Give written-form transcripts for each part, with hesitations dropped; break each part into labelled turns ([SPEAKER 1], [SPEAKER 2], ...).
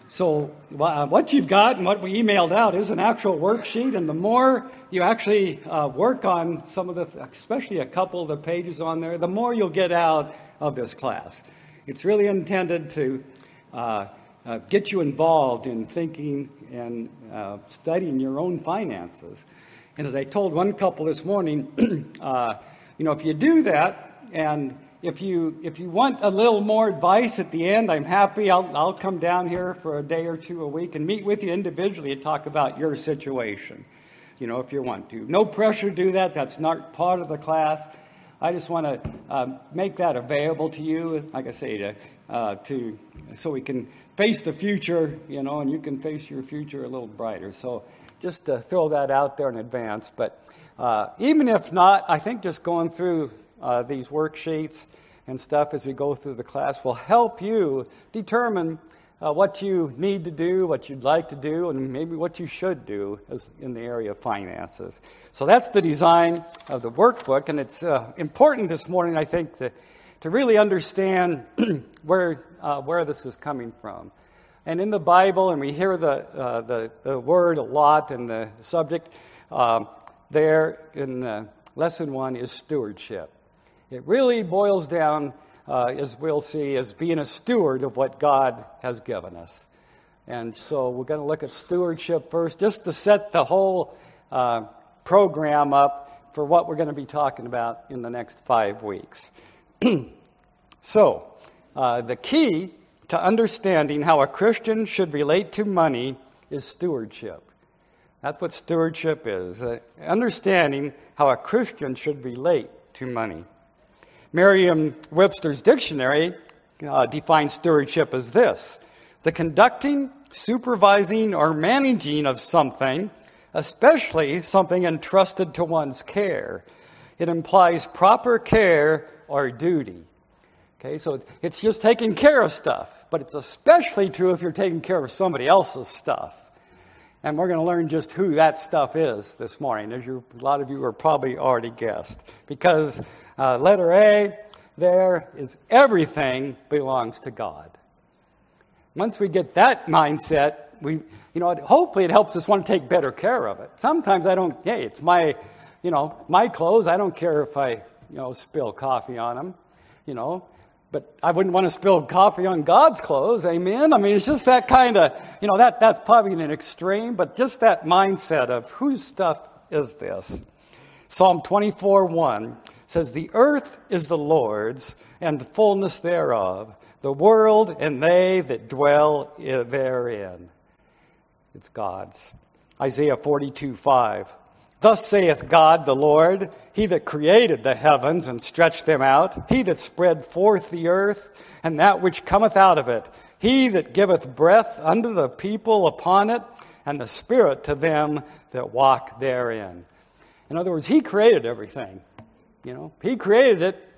[SPEAKER 1] So what you've got and what we emailed out is an actual worksheet, and the more you actually work on some of especially a couple of the pages on there, the more you'll get out of this class. It's really intended to get you involved in thinking and studying your own finances. And as I told one couple this morning, if you do that, and if you want a little more advice at the end, I'm happy. I'll come down here for a day or two a week and meet with you individually and talk about your situation, if you want to. No pressure to do that. That's not part of the class. I just want to make that available to you, like I say, so we can face the future, and you can face your future a little brighter. So just to throw that out there in advance. But even if not, I think just going through these worksheets and stuff as we go through the class will help you determine what you need to do, what you'd like to do, and maybe what you should do in the area of finances. So that's the design of the workbook, and it's important this morning, I think, to really understand where this is coming from. And in the Bible, and we hear the word a lot in the subject, there in lesson 1 is stewardship. It really boils down, as we'll see, as being a steward of what God has given us. And so we're going to look at stewardship first, just to set the whole program up for what we're going to be talking about in the next 5 weeks. So, the key to understanding how a Christian should relate to money is stewardship. That's what stewardship is, understanding how a Christian should relate to money. Merriam-Webster's dictionary defines stewardship as this: the conducting, supervising, or managing of something, especially something entrusted to one's care. It implies proper care or duty. Okay, so it's just taking care of stuff, but it's especially true if you're taking care of somebody else's stuff. And we're going to learn just who that stuff is this morning, as a lot of you are probably already guessed. Because letter A there is everything belongs to God. Once we get that mindset, hopefully it helps us want to take better care of it. Sometimes it's my clothes. I don't care if I, spill coffee on them, But I wouldn't want to spill coffee on God's clothes, amen? I mean, it's just that kind of, that's probably an extreme, but just that mindset of whose stuff is this? Psalm 24:1 says, "The earth is the Lord's, and the fullness thereof, the world and they that dwell therein." It's God's. Isaiah 42:5. "Thus saith God the Lord, He that created the heavens and stretched them out, He that spread forth the earth, and that which cometh out of it, He that giveth breath unto the people upon it, and the spirit to them that walk therein." In other words, He created everything. He created it.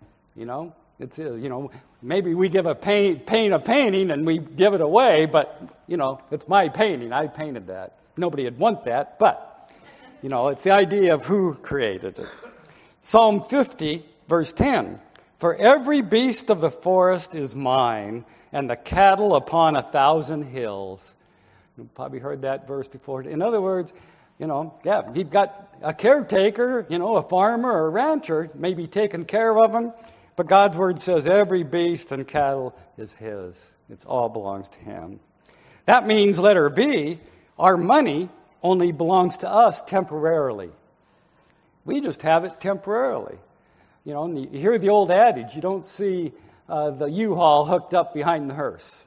[SPEAKER 1] It's maybe we give paint a painting and we give it away, but it's my painting. I painted that. Nobody would want that, but it's the idea of who created it. Psalm 50, verse 10. "For every beast of the forest is mine, and the cattle upon 1,000 hills." You've probably heard that verse before. In other words, you've got a caretaker, a farmer or a rancher, maybe taking care of them, but God's word says every beast and cattle is His. It all belongs to Him. That means, letter B, our money only belongs to us temporarily. We just have it temporarily. And you hear the old adage, you don't see the U-Haul hooked up behind the hearse.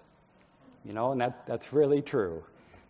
[SPEAKER 1] And that's really true.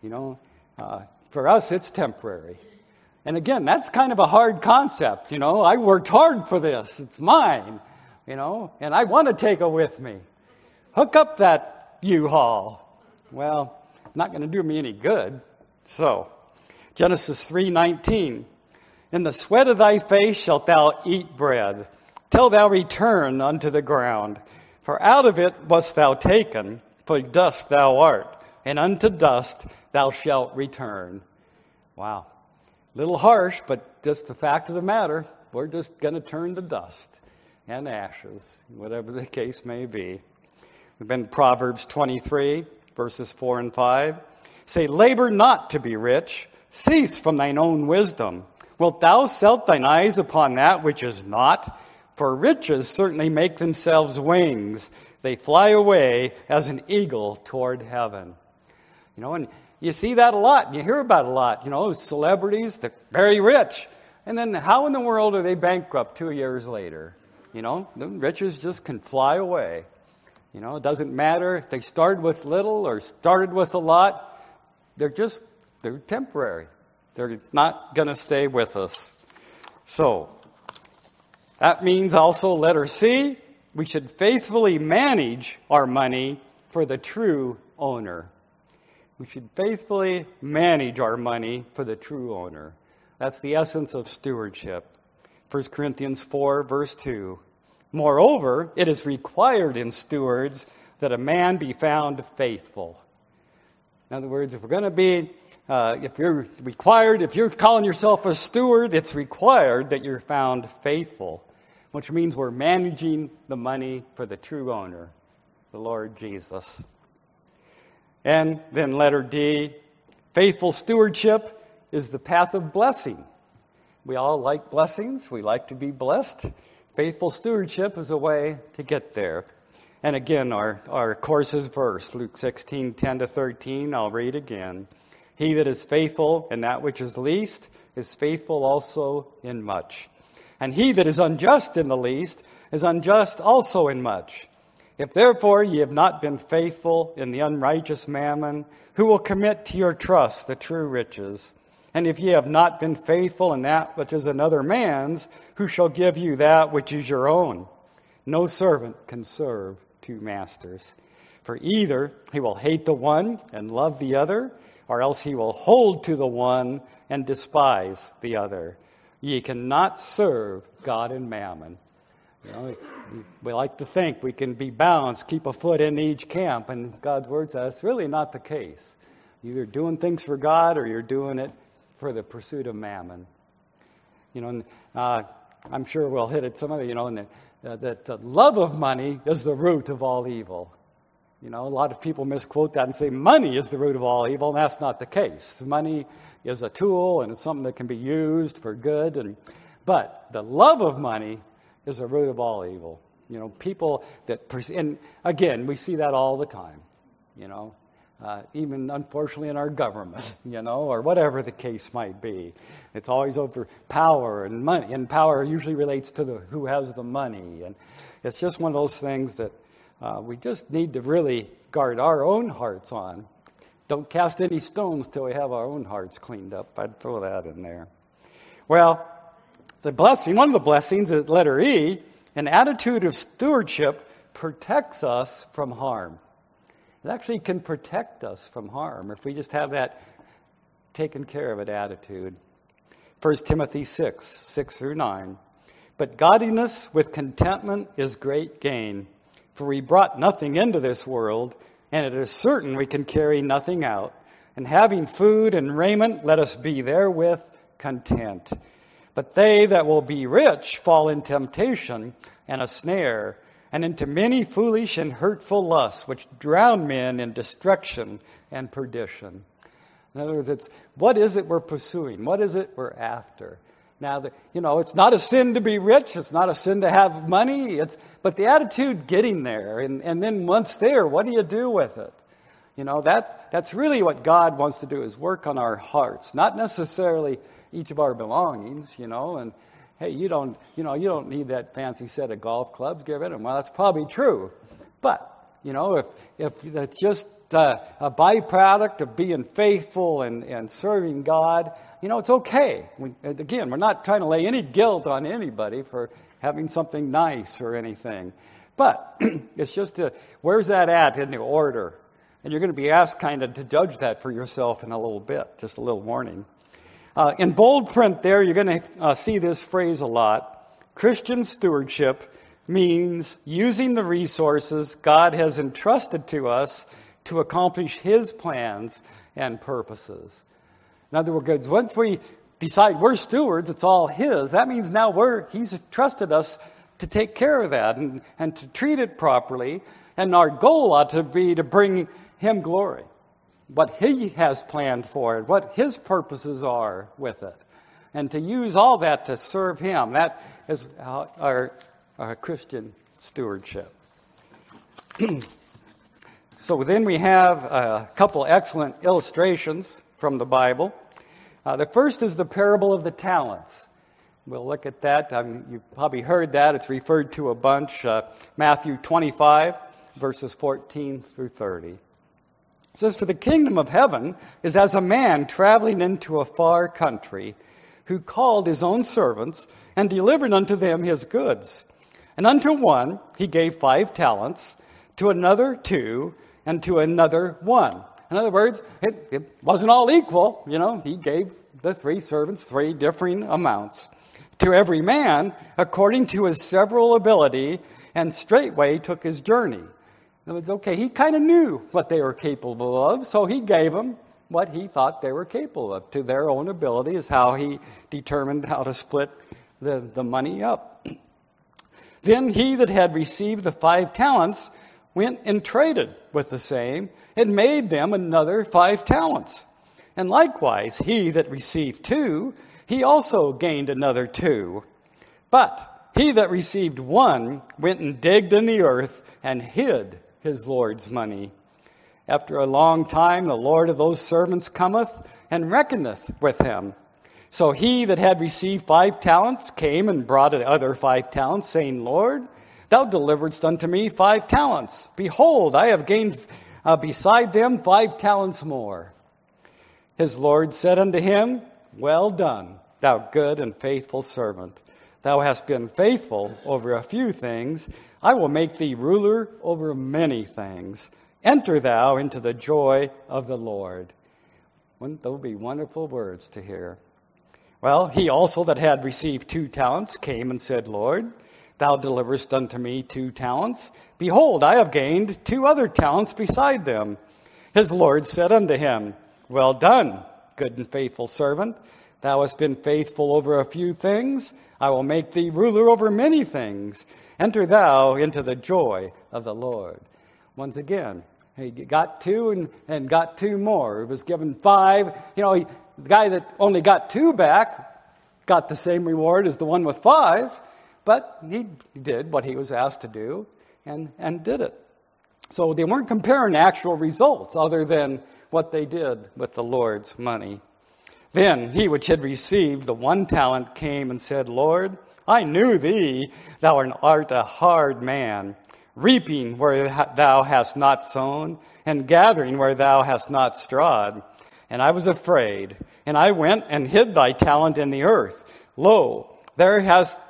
[SPEAKER 1] For us, it's temporary. And again, that's kind of a hard concept. I worked hard for this. It's mine. And I want to take it with me. Hook up that U-Haul. Well, not going to do me any good. So, Genesis 3:19, "In the sweat of thy face shalt thou eat bread, till thou return unto the ground. For out of it wast thou taken, for dust thou art, and unto dust thou shalt return." Wow. A little harsh, but just the fact of the matter, we're just going to turn to dust and ashes, whatever the case may be. We've been Proverbs 23, verses 4 and 5. Say, labor not to be rich. Cease from thine own wisdom. Wilt thou set thine eyes upon that which is not? For riches certainly make themselves wings. They fly away as an eagle toward heaven. You know, and you see that a lot. You hear about it a lot. You know, celebrities, they're very rich. And then how in the world are they bankrupt 2 years later? You know, the riches just can fly away. You know, it doesn't matter if they started with little or started with a lot. They're temporary. They're not going to stay with us. So, that means also, letter C, we should faithfully manage our money for the true owner. We should faithfully manage our money for the true owner. That's the essence of stewardship. 1 Corinthians 4, verse 2. Moreover, it is required in stewards that a man be found faithful. In other words, if we're going to be, if you're calling yourself a steward, it's required that you're found faithful, which means we're managing the money for the true owner, the Lord Jesus. And then letter D, faithful stewardship is the path of blessing. We all like blessings. We like to be blessed. Faithful stewardship is a way to get there. And again, our course's verse, Luke 16, 10-13, I'll read again. He that is faithful in that which is least is faithful also in much. And he that is unjust in the least is unjust also in much. If therefore ye have not been faithful in the unrighteous mammon, who will commit to your trust the true riches? And if ye have not been faithful in that which is another man's, who shall give you that which is your own? No servant can serve two masters. For either he will hate the one and love the other, or else he will hold to the one and despise the other. Ye cannot serve God and mammon. You know, we like to think we can be balanced, keep a foot in each camp, and God's word says that's really not the case. You're either doing things for God or you're doing it for the pursuit of mammon. You know, and, I'm sure we'll hit it some of you know, and that the love of money is the root of all evil. You know, a lot of people misquote that and say money is the root of all evil, and that's not the case. Money is a tool, and it's something that can be used for good, but the love of money is the root of all evil. You know, people that, and again, we see that all the time, you know, even unfortunately in our government, you know, or whatever the case might be. It's always over power and money, and power usually relates to who has the money. And it's just one of those things that we just need to really guard our own hearts on. Don't cast any stones till we have our own hearts cleaned up. I'd throw that in there. Well, one of the blessings is letter E, an attitude of stewardship protects us from harm. It actually can protect us from harm if we just have that taken care of it attitude. 1 Timothy 6:6-9. But godliness with contentment is great gain, for we brought nothing into this world, and it is certain we can carry nothing out. And having food and raiment, let us be therewith content. But they that will be rich fall in temptation and a snare, and into many foolish and hurtful lusts, which drown men in destruction and perdition. In other words, what is it we're pursuing? What is it we're after? Now, it's not a sin to be rich. It's not a sin to have money. But the attitude getting there, and then once there, what do you do with it? You know, that's really what God wants to do, is work on our hearts, not necessarily each of our belongings, you know. And hey, you don't need that fancy set of golf clubs. Get rid of them. Well, that's probably true. But, you know, if that's just a byproduct of being faithful and serving God, you know, it's okay. Again, we're not trying to lay any guilt on anybody for having something nice or anything. But it's just where's that at in the order? And you're going to be asked kind of to judge that for yourself in a little bit, just a little warning. In bold print there, you're going to see this phrase a lot. Christian stewardship means using the resources God has entrusted to us to accomplish His plans and purposes. In other words, once we decide we're stewards, it's all His, that means now He's trusted us to take care of that and to treat it properly. And our goal ought to be to bring him glory, what he has planned for it, what his purposes are with it, and to use all that to serve him. That is our Christian stewardship. So then we have a couple excellent illustrations from the Bible. The first is the parable of the talents. We'll look at that. You've probably heard that. It's referred to a bunch. Matthew 25, verses 14 through 30. It says, "For the kingdom of heaven is as a man traveling into a far country, who called his own servants and delivered unto them his goods. And unto one he gave 5 talents, to another 2, and to another 1. In other words, it wasn't all equal. He gave the 3 servants 3 differing amounts. To every man according to his several ability, and straightway took his journey." It was okay. He kind of knew what they were capable of, so he gave them what he thought they were capable of. To their own ability is how he determined how to split the money up. Then he that had received the 5 talents went and traded with the same, and made them another 5 talents. And likewise he that received 2, he also gained another 2. But he that received 1 went and digged in the earth, and hid his Lord's money. After a long time the Lord of those servants cometh, and reckoneth with him. So he that had received 5 talents came and brought other 5 talents, saying, Lord, thou deliveredst unto me 5 talents. Behold, I have gained beside them 5 talents more. His Lord said unto him, Well done, thou good and faithful servant. Thou hast been faithful over a few things. I will make thee ruler over many things. Enter thou into the joy of the Lord. Wouldn't those be wonderful words to hear? Well, he also that had received 2 talents came and said, Lord, thou deliverest unto me 2 talents. Behold, I have gained 2 other talents beside them. His Lord said unto him, Well done, good and faithful servant. Thou hast been faithful over a few things. I will make thee ruler over many things. Enter thou into the joy of the Lord. Once again, he got 2 and got 2 more. He was given 5. The guy that only got 2 back got the same reward as the one with 5, but he did what he was asked to do and did it. So they weren't comparing actual results other than what they did with the Lord's money. Then he which had received the 1 talent came and said, Lord, I knew thee, thou art a hard man, reaping where thou hast not sown, and gathering where thou hast not strawed. And I was afraid, and I went and hid thy talent in the earth. Lo, there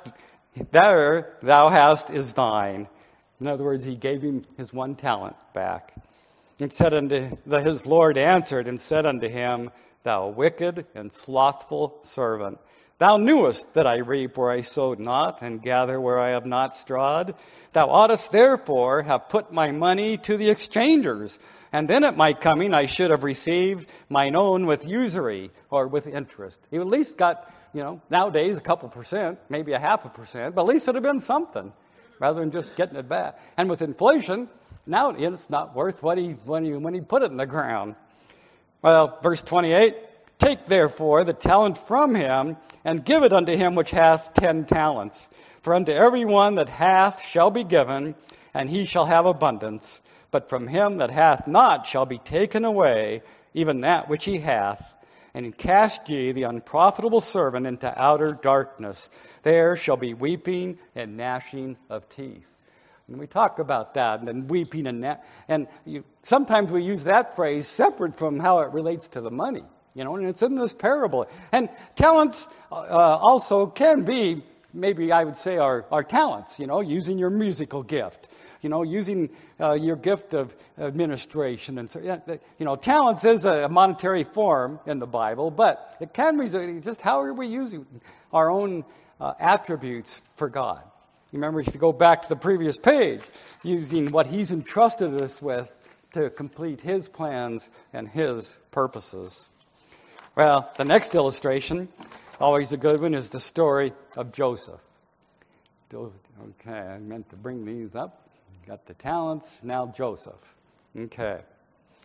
[SPEAKER 1] thou hast is thine. In other words, he gave him his 1 talent back. And said his Lord answered and said unto him, Thou wicked and slothful servant, thou knewest that I reap where I sowed not, and gather where I have not strawed. Thou oughtest therefore have put my money to the exchangers, and then at my coming I should have received mine own with usury, or with interest. He at least got, nowadays a couple percent, maybe 0.5%, but at least it would have been something, rather than just getting it back. And with inflation, now it's not worth when he put it in the ground. Well, verse 28, Take therefore the talent from him, and give it unto him which hath 10 talents. For unto every one that hath shall be given, and he shall have abundance. But from him that hath not shall be taken away even that which he hath. And cast ye the unprofitable servant into outer darkness. There shall be weeping and gnashing of teeth. And we talk about that, and weeping and sometimes we use that phrase separate from how it relates to the money, and it's in this parable. And talents also can be, maybe I would say, our talents, using your musical gift, using your gift of administration. And so, talents is a monetary form in the Bible, but it can be just how are we using our own attributes for God. You remember, if you go back to the previous page, using what he's entrusted us with to complete his plans and his purposes. Well, the next illustration, always a good one, is the story of Joseph. Okay, I meant to bring these up. Got the talents, now Joseph. Okay.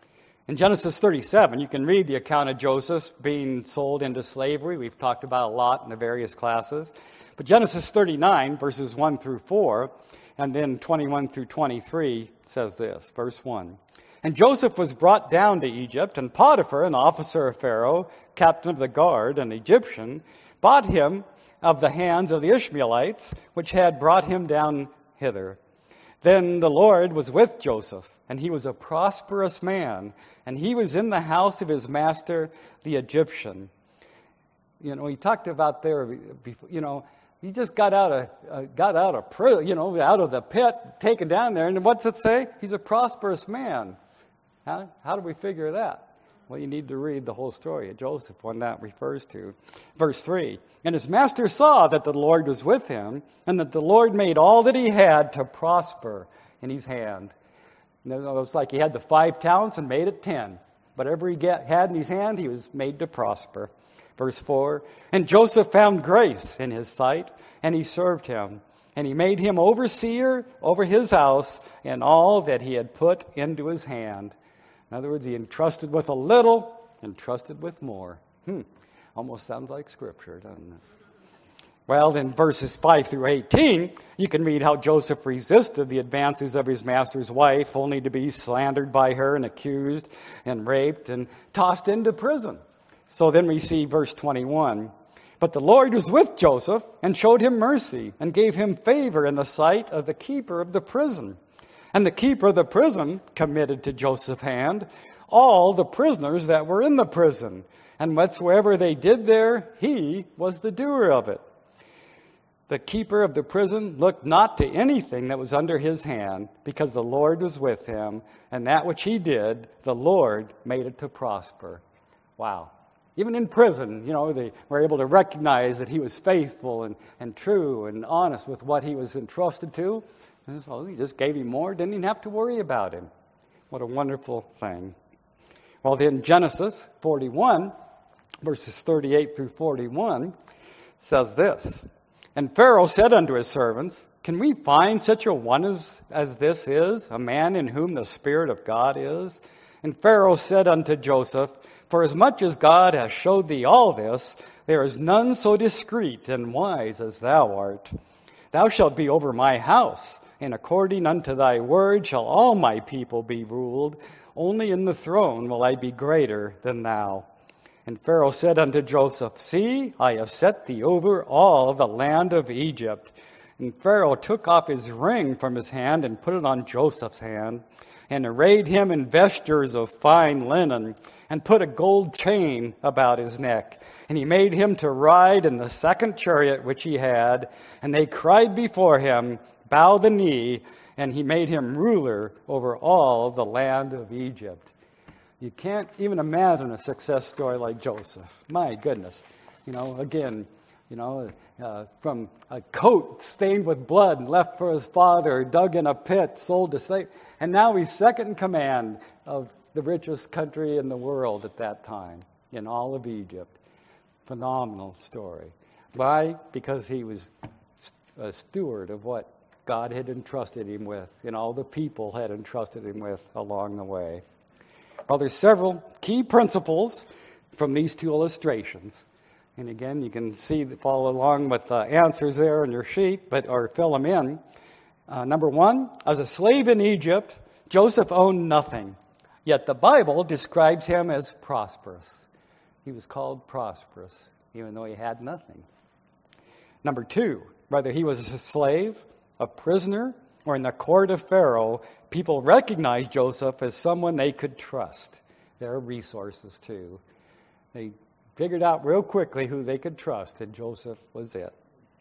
[SPEAKER 1] In Genesis 37, you can read the account of Joseph being sold into slavery. We've talked about a lot in the various classes. But Genesis 39, verses 1 through 4, and then 21 through 23 says this, verse 1. And Joseph was brought down to Egypt, and Potiphar, an officer of Pharaoh, captain of the guard, an Egyptian, bought him of the hands of the Ishmaelites, which had brought him down hither. Then the Lord was with Joseph, and he was a prosperous man, and he was in the house of his master, the Egyptian. You know, he talked about there, you know, he just got out of prison, you know, out of the pit, taken down there, and what's it say? He's a prosperous man. How do we figure that? Well, you need to read the whole story of Joseph, when that refers to. Verse 3, and his master saw that the Lord was with him, and that the Lord made all that he had to prosper in his hand. You know, it was like he had the 5 talents and made it 10. Whatever he had in his hand, he was made to prosper. Verse 4, and Joseph found grace in his sight, and he served him. And he made him overseer over his house and all that he had put into his hand. In other words, he entrusted with a little, entrusted with more. Almost sounds like Scripture, doesn't it? Well, in verses 5 through 18, you can read how Joseph resisted the advances of his master's wife, only to be slandered by her and accused and raped and tossed into prison. So then we see verse 21. But the Lord was with Joseph and showed him mercy and gave him favor in the sight of the keeper of the prison. And the keeper of the prison committed to Joseph's hand all the prisoners that were in the prison. And whatsoever they did there, he was the doer of it. The keeper of the prison looked not to anything that was under his hand, because the Lord was with him, and that which he did, the Lord made it to prosper. Wow. Even in prison, you know, they were able to recognize that he was faithful and true and honest with what he was entrusted to. And so he just gave him more, didn't even have to worry about him. What a wonderful thing. Well, then Genesis 41, verses 38 through 41, says this. And Pharaoh said unto his servants, can we find such a one as this is, a man in whom the Spirit of God is? And Pharaoh said unto Joseph, for as much as God hath showed thee all this, there is none so discreet and wise as thou art. Thou shalt be over my house, and according unto thy word shall all my people be ruled. Only in the throne will I be greater than thou. And Pharaoh said unto Joseph, see, I have set thee over all the land of Egypt. And Pharaoh took off his ring from his hand and put it on Joseph's hand, and arrayed him in vestures of fine linen, and put a gold chain about his neck. And he made him to ride in the second chariot which he had. And they cried before him, bow the knee, and he made him ruler over all the land of Egypt. You can't even imagine a success story like Joseph. My goodness. You know, again, you know, from a coat stained with blood and left for his father, dug in a pit, sold to slave, and now he's second in command of the richest country in the world at that time, in all of Egypt. Phenomenal story. Why? Because he was a steward of what God had entrusted him with, and all the people had entrusted him with along the way. Well, there's several key principles from these two illustrations. And again, you can follow along with the answers there in your sheet, or fill them in. Number 1, as a slave in Egypt, Joseph owned nothing. Yet the Bible describes him as prosperous. He was called prosperous, even though he had nothing. Number 2, whether he was a slave, a prisoner, or in the court of Pharaoh, people recognized Joseph as someone they could trust. Their resources, too. They figured out real quickly who they could trust, and Joseph was it.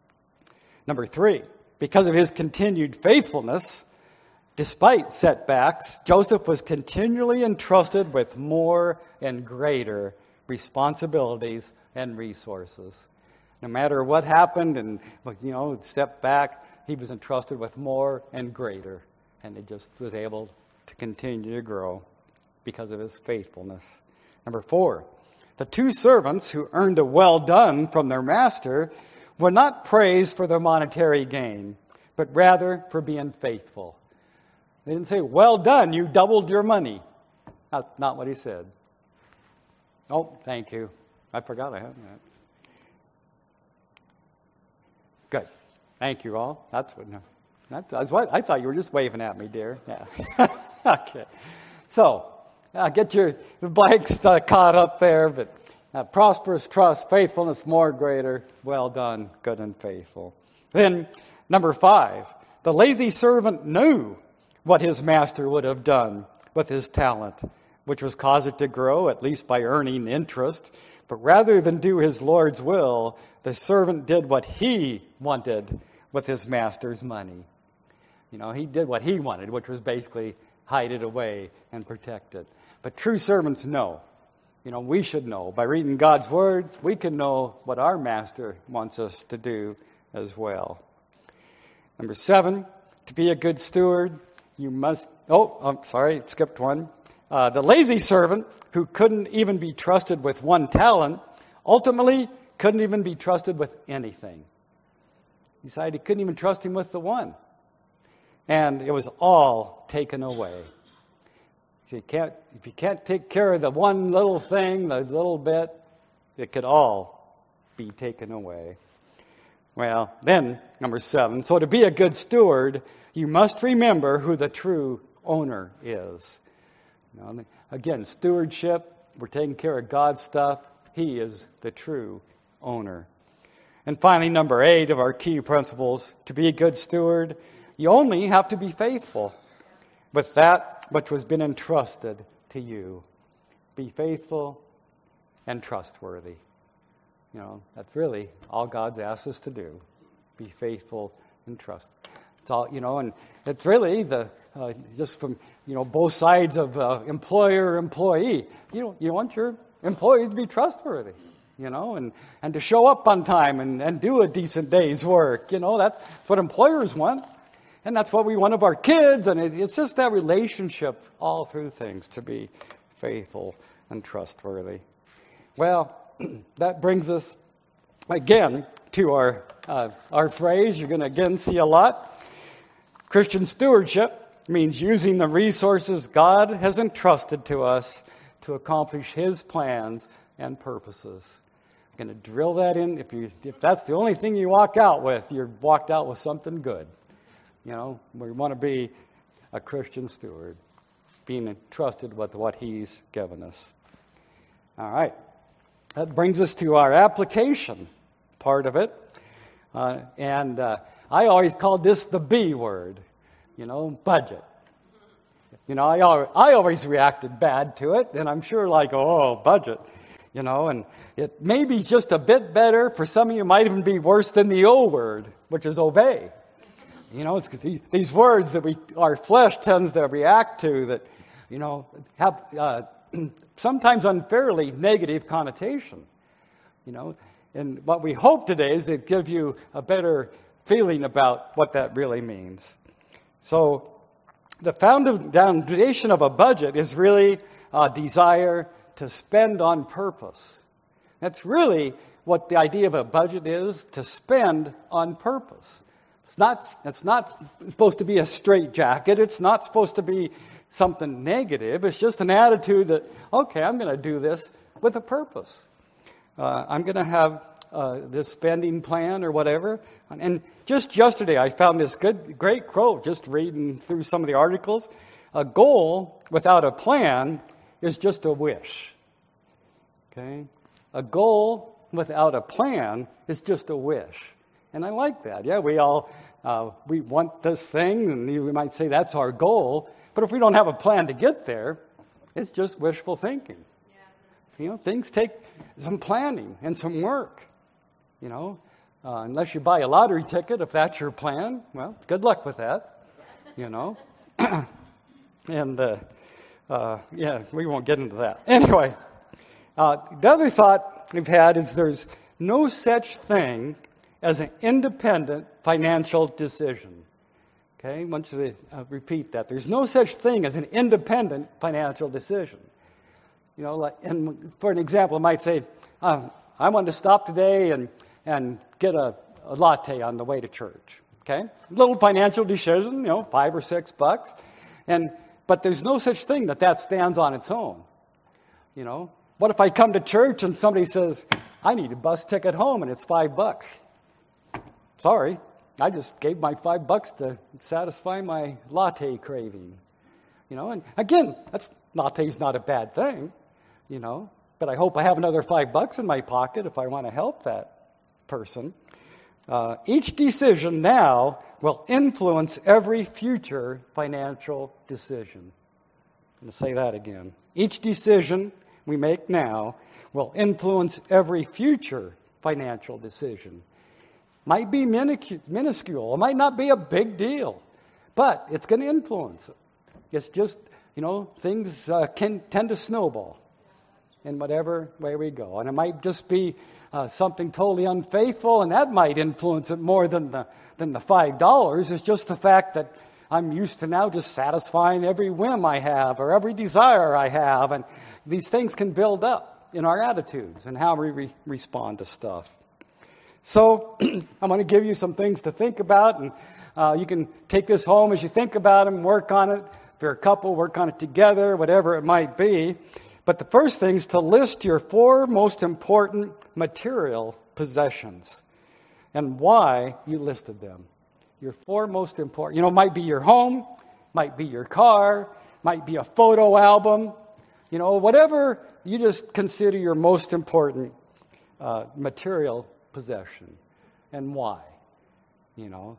[SPEAKER 1] Number 3, because of his continued faithfulness, despite setbacks, Joseph was continually entrusted with more and greater responsibilities and resources. No matter what happened and, step back, he was entrusted with more and greater. And he just was able to continue to grow because of his faithfulness. Number 4, the 2 servants who earned a well done from their master were not praised for their monetary gain, but rather for being faithful. They didn't say, well done, you doubled your money. That's not what he said. Oh, thank you. I forgot I had that. Good. Thank you all. That's what I thought you were just waving at me, dear. Yeah. Okay. So, get your blanks caught up there, but prosperous trust, faithfulness more greater. Well done, good and faithful. Then, number 5, the lazy servant knew what his master would have done with his talent, which was cause it to grow, at least by earning interest. But rather than do his Lord's will, the servant did what he wanted with his master's money. He did what he wanted, which was basically hide it away and protect it. But true servants know. We should know. By reading God's Word, we can know what our master wants us to do as well. Number 7, to be a good steward, you must... Oh, I'm sorry, skipped one. The lazy servant, who couldn't even be trusted with one talent, ultimately couldn't even be trusted with anything. He decided he couldn't even trust him with the one. And it was all taken away. So if you can't take care of the one little thing, the little bit, it could all be taken away. Well, then, number 7, so to be a good steward, you must remember who the true owner is. Again, stewardship, we're taking care of God's stuff. He is the true owner. And finally, number 8 of our key principles, to be a good steward, you only have to be faithful with that which has been entrusted to you. Be faithful and trustworthy. That's really all God's asked us to do. Be faithful and trust. It's all, and it's really just from, both sides of employer-employee. You want your employees to be trustworthy, and to show up on time and do a decent day's work. That's what employers want. And that's what we want of our kids. And it's just that relationship all through things, to be faithful and trustworthy. Well, that brings us again to our phrase. You're going to again see a lot. Christian stewardship means using the resources God has entrusted to us to accomplish His plans and purposes. I'm going to drill that in. If that's the only thing you walk out with, you're walked out with something good. We want to be a Christian steward, being entrusted with what He's given us. All right. That brings us to our application part of it. And I always called this the B word, budget. I always reacted bad to it, and I'm sure budget, and it may be just a bit better. For some of you, it might even be worse than the O word, which is obey. It's these words that our flesh tends to react to that, have sometimes unfairly negative connotation. And what we hope today is to give you a better feeling about what that really means. So the foundation of a budget is really a desire to spend on purpose. That's really what the idea of a budget is, to spend on purpose. It's not supposed to be a straitjacket. It's not supposed to be something negative. It's just an attitude that, okay, I'm going to do this with a purpose. I'm going to have this spending plan or whatever. And just yesterday, I found this great quote, just reading through some of the articles. A goal without a plan is just a wish. Okay? A goal without a plan is just a wish. And I like that. Yeah, we want this thing, and we might say that's our goal. But if we don't have a plan to get there, it's just wishful thinking. Yeah. Things take some planning and some work. Unless you buy a lottery ticket, if that's your plan, well, good luck with that. And we won't get into that. Anyway, the other thought we've had is there's no such thing as an independent financial decision. Okay, I want you to repeat that. There's no such thing as an independent financial decision. And for an example, I might say, I want to stop today and get a latte on the way to church. Okay, little financial decision, $5 or $6, and But there's no such thing that stands on its own. You know, what if I come to church and somebody says, I need a bus ticket home and it's $5? Sorry, I just gave my $5 to satisfy my latte craving. You know, and again, latte's not a bad thing, you know, but I hope I have another $5 in my pocket if I want to help that person. Each decision now will influence every future financial decision. I'm going to say that again. Each decision we make now will influence every future financial decision. Might be minuscule. It might not be a big deal, but it's going to influence it. It's just, you know, things can tend to snowball in whatever way we go. And it might just be something totally unfaithful, and that might influence it more than the $5. It's just the fact that I'm used to now just satisfying every whim I have or every desire I have. And these things can build up in our attitudes and how we respond to stuff. So I'm going to give you some things to think about, and you can take this home as you think about them, work on it. If you're a couple, work on it together, whatever it might be. But the first thing is to list your 4 most important material possessions and why you listed them. Your 4 most important, you know, might be your home, might be your car, might be a photo album, you know, whatever you just consider your most important material possession and why. You know,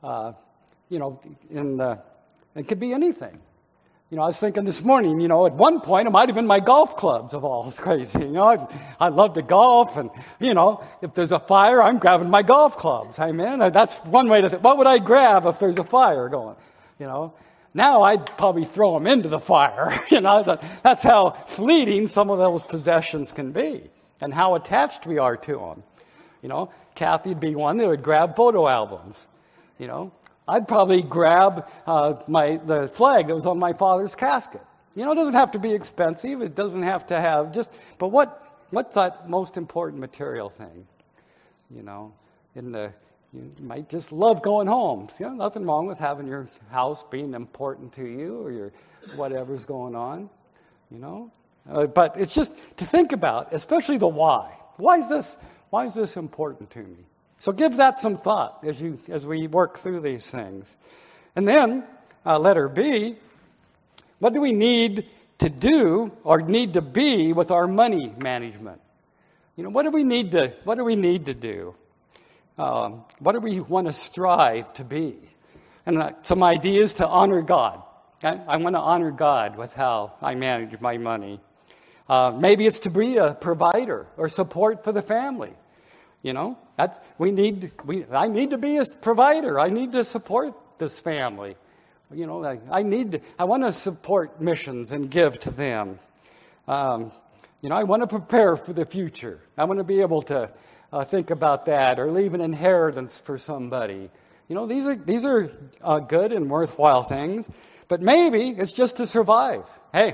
[SPEAKER 1] it could be anything. You know, I was thinking this morning, you know, at one point it might have been my golf clubs of all crazy. You know, I love to golf, and, you know, if there's a fire, I'm grabbing my golf clubs. Amen. That's one way to think. What would I grab if there's a fire going? You know, now I'd probably throw them into the fire. You know, that's how fleeting some of those possessions can be and how attached we are to them. You know, Kathy'd be one that would grab photo albums, you know. I'd probably grab the flag that was on my father's casket. You know, it doesn't have to be expensive. It doesn't have to have but what's that most important material thing? You know, you might just love going home. You know, nothing wrong with having your house being important to you or your whatever's going on, you know. But it's just to think about, especially the why. Why is this important to me? So give that some thought as we work through these things. And then, letter B, what do we need to do or need to be with our money management? You know, what do we need to do? What do we want to strive to be? And some ideas to honor God. I want to honor God with how I manage my money. Maybe it's to be a provider or support for the family. You know, I need to be a provider. I need to support this family. You know, I want to support missions and give to them. You know, I want to prepare for the future. I want to be able to think about that or leave an inheritance for somebody. You know, these are good and worthwhile things. But maybe it's just to survive. Hey,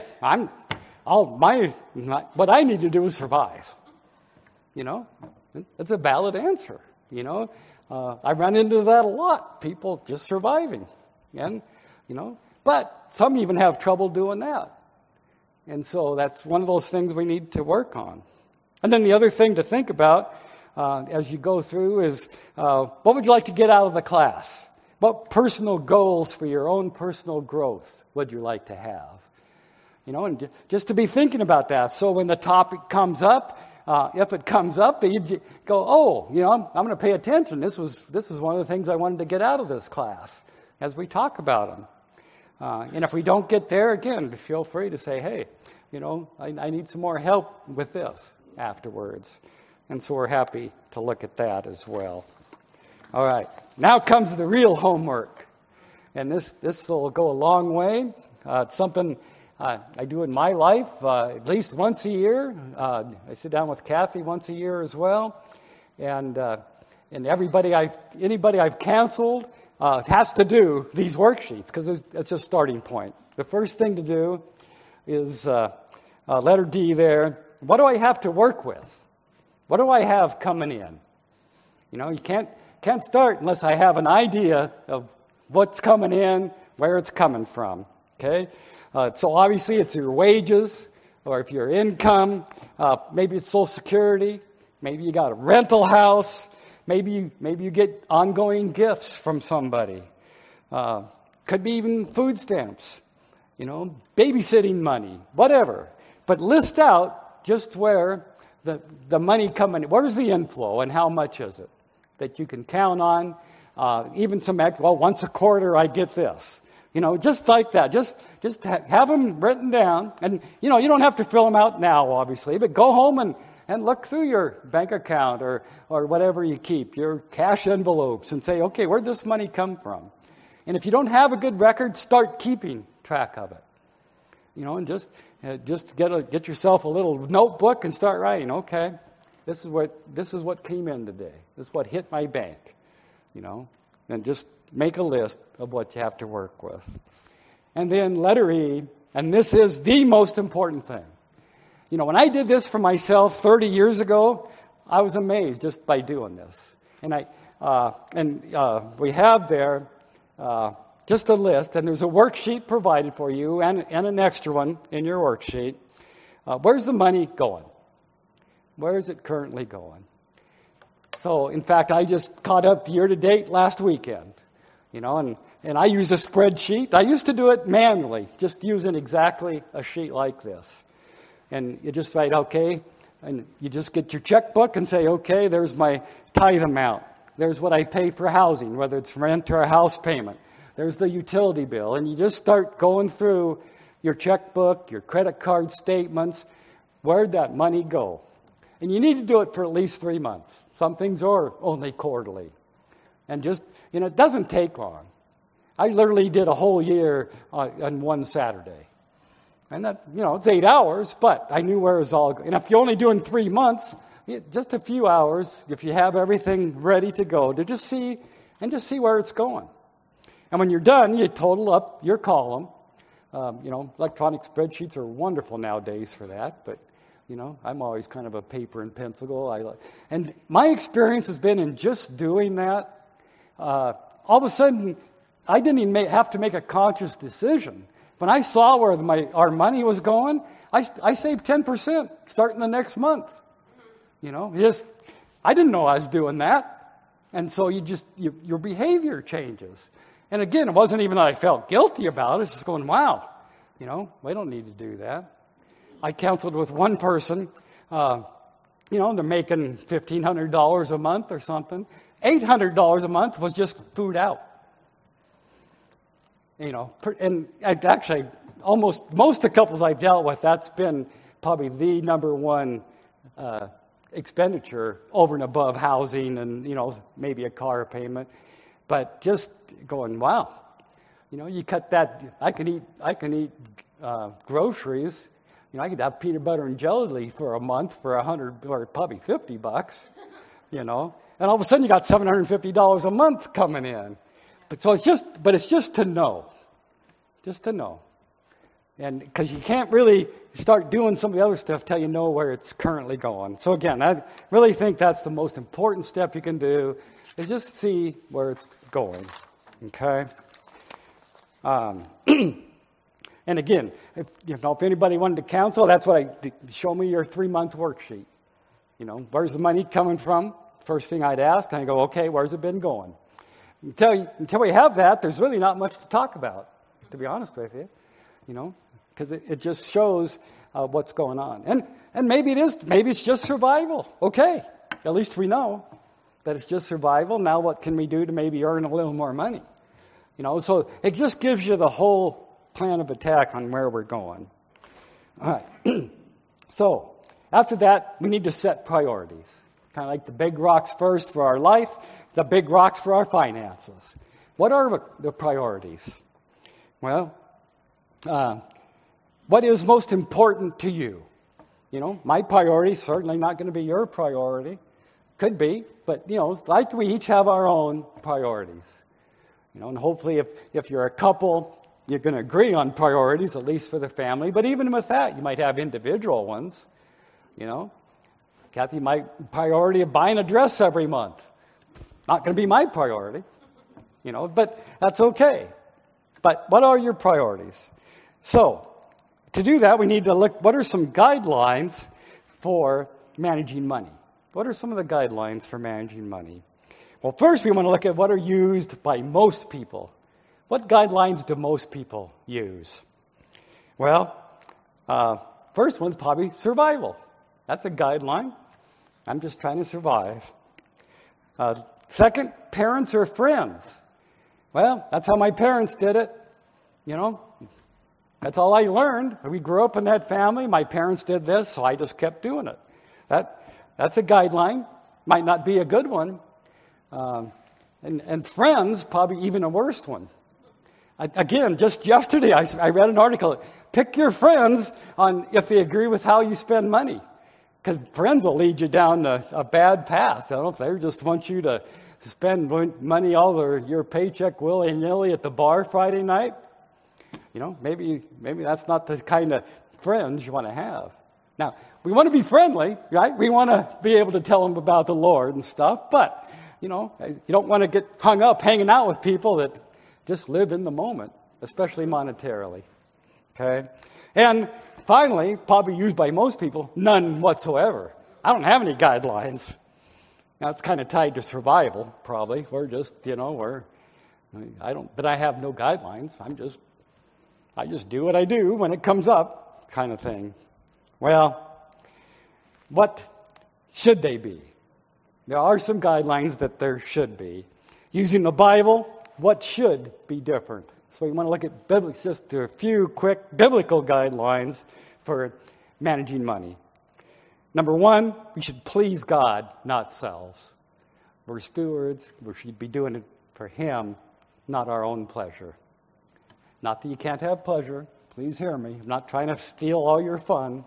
[SPEAKER 1] what I need to do is survive. You know. It's a valid answer, you know. I run into that a lot, people just surviving. And, you know, but some even have trouble doing that. And so that's one of those things we need to work on. And then the other thing to think about as you go through is what would you like to get out of the class? What personal goals for your own personal growth would you like to have? You know, and just to be thinking about that. So when the topic comes up, if it comes up, that you go, oh, you know, I'm going to pay attention. This is one of the things I wanted to get out of this class as we talk about them. And if we don't get there, again, feel free to say, hey, you know, I need some more help with this afterwards. And so we're happy to look at that as well. All right, now comes the real homework. And this will go a long way. It's something I do in my life at least once a year. I sit down with Kathy once a year as well, and anybody I've counseled has to do these worksheets because it's a starting point. The first thing to do is letter D there. What do I have to work with? What do I have coming in? You know, you can't start unless I have an idea of what's coming in, where it's coming from. okay? So obviously it's your wages, or if your income, maybe it's Social Security, maybe you got a rental house, maybe you get ongoing gifts from somebody. Could be even food stamps, babysitting money, whatever. But list out just where the money coming, where's the inflow and how much is it that you can count on? Even some, once a quarter I get this. Just like that. Just have them written down. And, you don't have to fill them out now, obviously, but go home and look through your bank account or whatever you keep, your cash envelopes, and say, okay, where'd this money come from? And if you don't have a good record, start keeping track of it. And just get yourself a little notebook and start writing. Okay, this is what came in today. This is what hit my bank. And just make a list of what you have to work with. And then letter E, and this is the most important thing. When I did this for myself 30 years ago, I was amazed just by doing this. And we have there just a list, and there's a worksheet provided for you and an extra one in your worksheet. Where's the money going? Where is it currently going? So, in fact, I just caught up year-to-date last weekend, and I use a spreadsheet. I used to do it manually, just using exactly a sheet like this. And you just write, okay, and you just get your checkbook and say, okay, there's my tithe amount. There's what I pay for housing, whether it's rent or a house payment. There's the utility bill. And you just start going through your checkbook, your credit card statements. Where'd that money go? And you need to do it for at least 3 months. Some things are only quarterly. And just, it doesn't take long. I literally did a whole year on one Saturday. And that, it's 8 hours, but I knew where it was all going. And if you're only doing 3 months, just a few hours, if you have everything ready to go, to just see where it's going. And when you're done, you total up your column. Electronic spreadsheets are wonderful nowadays for that, but I'm always kind of a paper and pencil guy. And my experience has been in just doing that. All of a sudden, I didn't even have to make a conscious decision. When I saw where our money was going, I saved 10% starting the next month. I didn't know I was doing that. And so your behavior changes. And again, it wasn't even that I felt guilty about it. It's just going, wow, we don't need to do that. I counseled with one person, they're making $1,500 a month or something. $800 a month was just food out. And actually, most of the couples I've dealt with, that's been probably the number one expenditure over and above housing and, maybe a car payment. But just going, wow, you cut that. I can eat groceries. I could have peanut butter and jelly for a month for $100 or probably $50. And all of a sudden you got $750 a month coming in. But it's just to know, and because you can't really start doing some of the other stuff till you know where it's currently going. So again, I really think that's the most important step you can do, is just see where it's going. Okay. And again, if anybody wanted to counsel, that's what show me your 3-month worksheet. Where's the money coming from? First thing I'd ask, and I go, okay, where's it been going? Until we have that, there's really not much to talk about, to be honest with you. Because it just shows what's going on. And maybe it's just survival. Okay, at least we know that it's just survival. Now what can we do to maybe earn a little more money? So it just gives you the whole plan of attack on where we're going. All right. So after that, we need to set priorities. Kind of like the big rocks first for our life, the big rocks for our finances. What are the priorities? Well, what is most important to you? My priority is certainly not going to be your priority. Could be, but, like we each have our own priorities. And hopefully if you're a couple, you're going to agree on priorities, at least for the family. But even with that, you might have individual ones. Kathy, my priority of buying a dress every month. Not going to be my priority. But that's okay. But what are your priorities? So, to do that, we need to look, what are some guidelines for managing money? What are some of the guidelines for managing money? Well, first we want to look at what are used by most people. What guidelines do most people use? Well, first one's probably survival. That's a guideline. I'm just trying to survive. Second, parents or friends. Well, that's how my parents did it. You know, that's all I learned. We grew up in that family. My parents did this, so I just kept doing it. That's a guideline. Might not be a good one. And friends, probably even a worse one. Again, just yesterday, I read an article. Pick your friends on if they agree with how you spend money. Because friends will lead you down a bad path. I don't know if they just want you to spend money your paycheck willy-nilly at the bar Friday night. You know, maybe that's not the kind of friends you want to have. Now, we want to be friendly, right? We want to be able to tell them about the Lord and stuff. But, you know, you don't want to get hung up hanging out with people that just live in the moment, especially monetarily. Okay? And finally, probably used by most people, none whatsoever. I don't have any guidelines. Now, it's kind of tied to survival, probably. We're just, but I have no guidelines. I just do what I do when it comes up, kind of thing. Well, what should they be? There are some guidelines that there should be. Using the Bible, what should be different? So we want to look at just a few quick biblical guidelines for managing money. Number one, we should please God, not selves. We're stewards. We should be doing it for Him, not our own pleasure. Not that you can't have pleasure. Please hear me. I'm not trying to steal all your fun,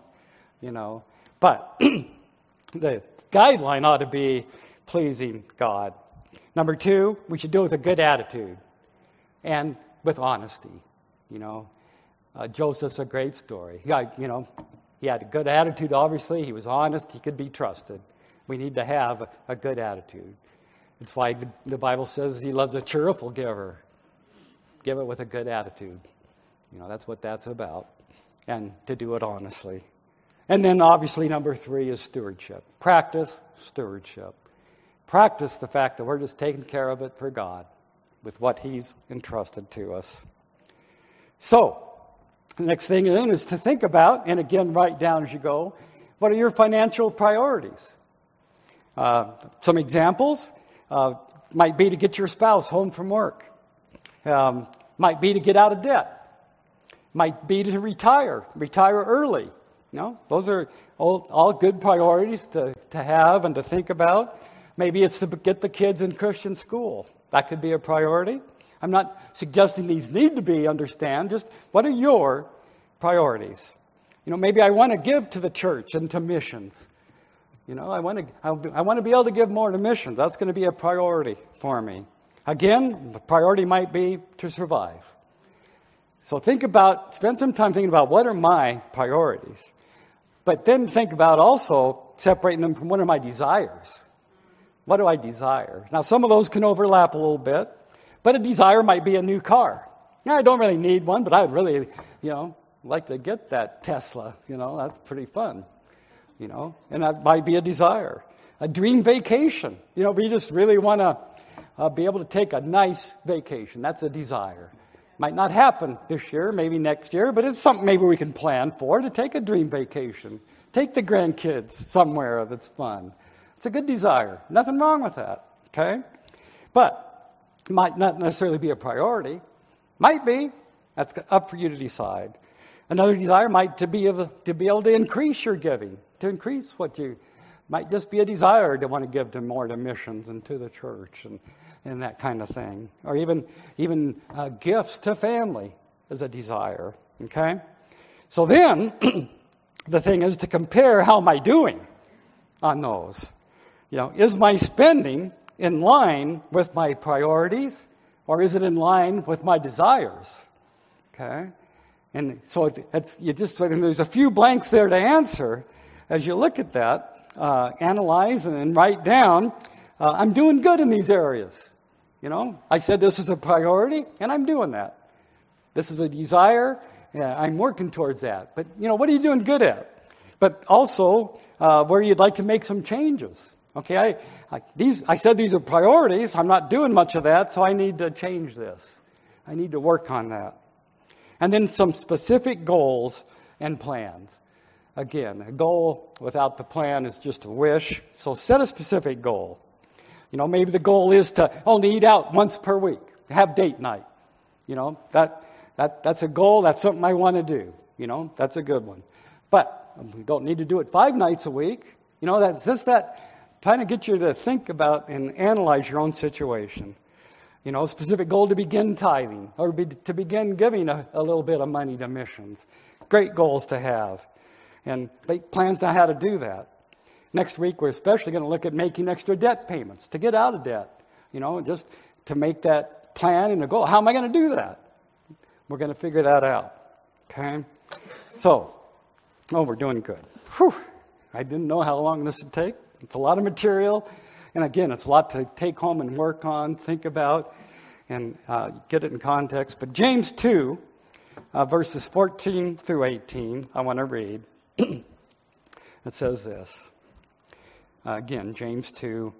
[SPEAKER 1] But the guideline ought to be pleasing God. Number two, we should do it with a good attitude and with honesty. Joseph's a great story. He had a good attitude, obviously. He was honest. He could be trusted. We need to have a good attitude. It's why the Bible says He loves a cheerful giver. Give it with a good attitude. That's what that's about. And to do it honestly. And then obviously number three is stewardship. Practice stewardship. Practice the fact that we're just taking care of it for God with what He's entrusted to us. So, the next thing then is to think about, and again, write down as you go, what are your financial priorities? Some examples might be to get your spouse home from work. Might be to get out of debt. Might be to retire early. Those are all good priorities to have and to think about. Maybe it's to get the kids in Christian school. That could be a priority. I'm not suggesting these need to be, understand. Just what are your priorities? Maybe I want to give to the church and to missions. I want to be able to give more to missions. That's going to be a priority for me. Again, the priority might be to survive. So spend some time thinking about what are my priorities. But then think about also separating them from what are my desires. What do I desire? Now, some of those can overlap a little bit, but a desire might be a new car. I don't really need one, but I would really, like to get that Tesla. That's pretty fun. And that might be a desire. A dream vacation. We just really want to be able to take a nice vacation. That's a desire. Might not happen this year, maybe next year, but it's something maybe we can plan for, to take a dream vacation. Take the grandkids somewhere that's fun. It's a good desire. Nothing wrong with that, okay? But it might not necessarily be a priority. Might be. That's up for you to decide. Another desire might be able to increase your giving, to increase what you might just be a desire to want to give more to missions and to the church and that kind of thing. Or even gifts to family is a desire, okay? So then, the thing is to compare how am I doing on those. Is my spending in line with my priorities, or is it in line with my desires? Okay? And so there's a few blanks there to answer. As you look at that, analyze and then write down, I'm doing good in these areas. I said this is a priority, and I'm doing that. This is a desire. I'm working towards that. But, what are you doing good at? But also where you'd like to make some changes. Okay, I said these are priorities. I'm not doing much of that, so I need to change this. I need to work on that. And then some specific goals and plans. Again, a goal without the plan is just a wish. So set a specific goal. Maybe the goal is to only eat out once per week, have date night. That's a goal. That's something I want to do. That's a good one. But we don't need to do it 5 nights a week. That's just that trying to get you to think about and analyze your own situation. Specific goal to begin tithing or to begin giving a little bit of money to missions. Great goals to have. And plans on how to do that. Next week, we're especially going to look at making extra debt payments to get out of debt. Just to make that plan and a goal. How am I going to do that? We're going to figure that out. Okay? So, we're doing good. Whew. I didn't know how long this would take. It's a lot of material. And again, it's a lot to take home and work on, think about, and get it in context. But James 2, verses 14 through 18, I want to read. It says this. Again, James 2,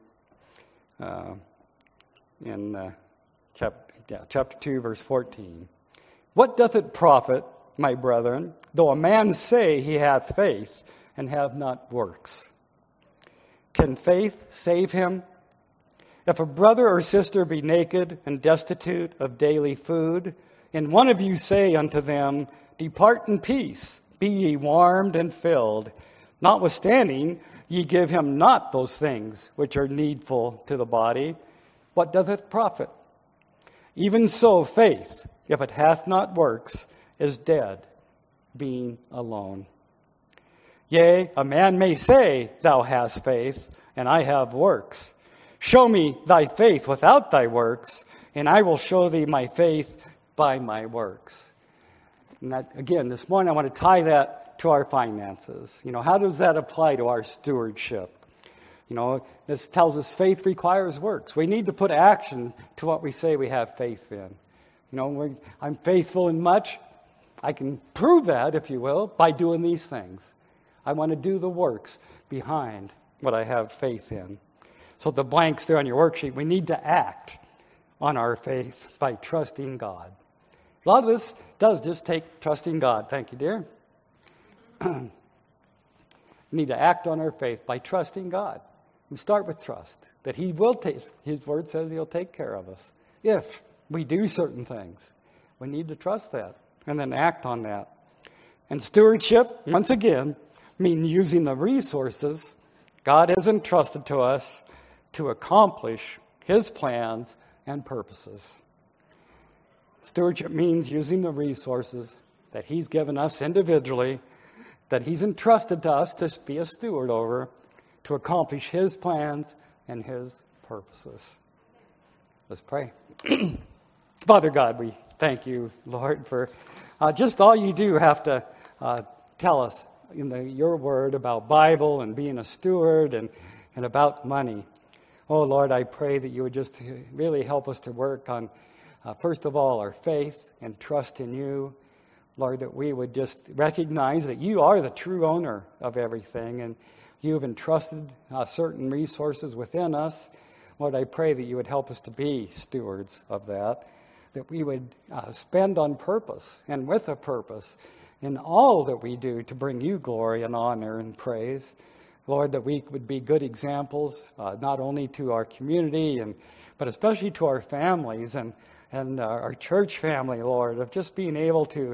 [SPEAKER 1] in chapter 2, verse 14. What doth it profit, my brethren, though a man say he hath faith and have not works? Can faith save him? If a brother or sister be naked and destitute of daily food, and one of you say unto them, Depart in peace, be ye warmed and filled, notwithstanding ye give him not those things which are needful to the body, what doth it profit? Even so faith, if it hath not works, is dead, being alone. Yea, a man may say, Thou hast faith, and I have works. Show me thy faith without thy works, and I will show thee my faith by my works. And that, again, this morning I want to tie that to our finances. How does that apply to our stewardship? This tells us faith requires works. We need to put action to what we say we have faith in. I'm faithful in much. I can prove that, if you will, by doing these things. I want to do the works behind what I have faith in. So the blanks there on your worksheet, we need to act on our faith by trusting God. A lot of this does just take trusting God. Thank you, dear. We need to act on our faith by trusting God. We start with trust, that He will take, His Word says He'll take care of us. If we do certain things, we need to trust that and then act on that. And stewardship, once again, means using the resources God has entrusted to us to accomplish His plans and purposes. Stewardship means using the resources that He's given us individually, that He's entrusted to us to be a steward over, to accomplish His plans and His purposes. Let's pray. Father God, we thank you, Lord, for just all you do have to tell us in your word about Bible and being a steward and about money. Oh, Lord, I pray that you would just really help us to work on, first of all, our faith and trust in you. Lord, that we would just recognize that you are the true owner of everything, and you have entrusted certain resources within us. Lord, I pray that you would help us to be stewards of that we would spend on purpose and with a purpose in all that we do to bring you glory and honor and praise. Lord, that we would be good examples, not only to our community, but especially to our families and our church family, Lord, of just being able to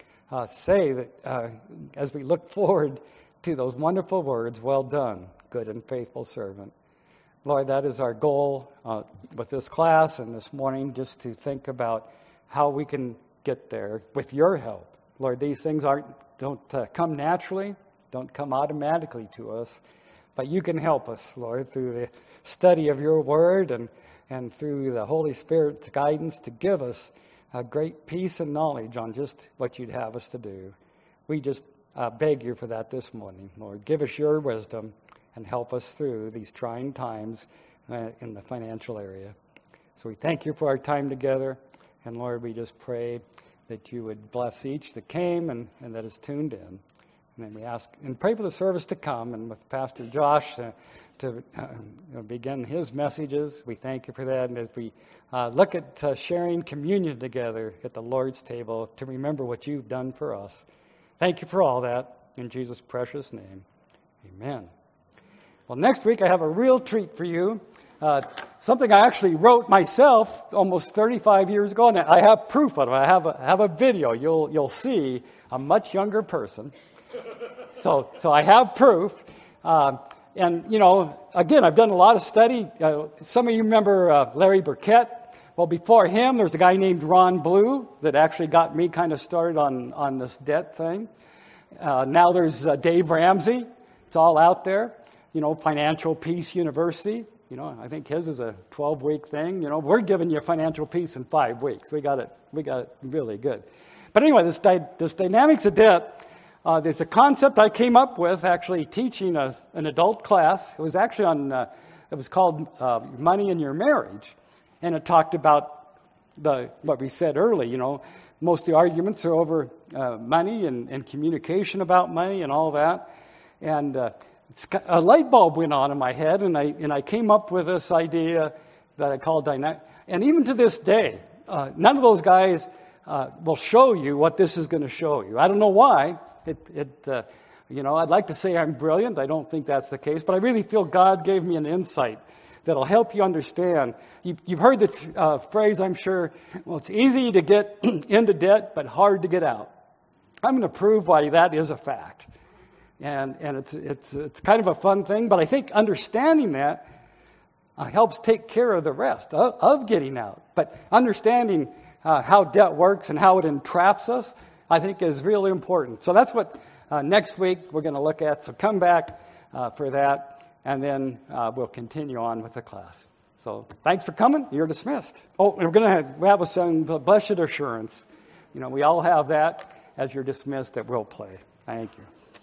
[SPEAKER 1] say that as we look forward to those wonderful words, well done, good and faithful servant. Lord, that is our goal with this class and this morning, just to think about how we can get there with your help. Lord, these things don't come naturally, don't come automatically to us, but you can help us, Lord, through the study of your word and through the Holy Spirit's guidance to give us a great peace and knowledge on just what you'd have us to do. We just beg you for that this morning, Lord. Give us your wisdom and help us through these trying times in the financial area. So we thank you for our time together. And Lord, we just pray that you would bless each that came and that is tuned in. And then we ask and pray for the service to come, and with Pastor Josh to begin his messages. We thank you for that. And as we look at sharing communion together at the Lord's table to remember what you've done for us. Thank you for all that. In Jesus' precious name, amen. Well, next week I have a real treat for you. Something I actually wrote myself almost 35 years ago, and I have proof of it. I have a video. You'll see a much younger person. So I have proof. And, again, I've done a lot of study. Some of you remember Larry Burkett. Well, before him, there's a guy named Ron Blue that actually got me kind of started on this debt thing. Now there's Dave Ramsey. It's all out there. Financial Peace University. I think his is a 12-week thing. We're giving you financial peace in 5 weeks. We got it really good. But anyway, this dynamics of debt, there's a concept I came up with actually teaching an adult class. It was actually it was called Money in Your Marriage. And it talked about what we said early, most of the arguments are over money and communication about money and all that. And a light bulb went on in my head, and I came up with this idea that I call dynamic. And even to this day, none of those guys will show you what this is going to show you. I don't know why. I'd like to say I'm brilliant. I don't think that's the case, but I really feel God gave me an insight that'll help you understand. You've heard the phrase, I'm sure, well, it's easy to get into debt, but hard to get out. I'm going to prove why that is a fact. And it's kind of a fun thing, but I think understanding that helps take care of the rest of getting out. But understanding how debt works and how it entraps us, I think is really important. So that's what next week we're going to look at. So come back for that, and then we'll continue on with the class. So thanks for coming. You're dismissed. Oh, we have a song, Blessed Assurance. We all have that as you're dismissed that we'll play. Thank you.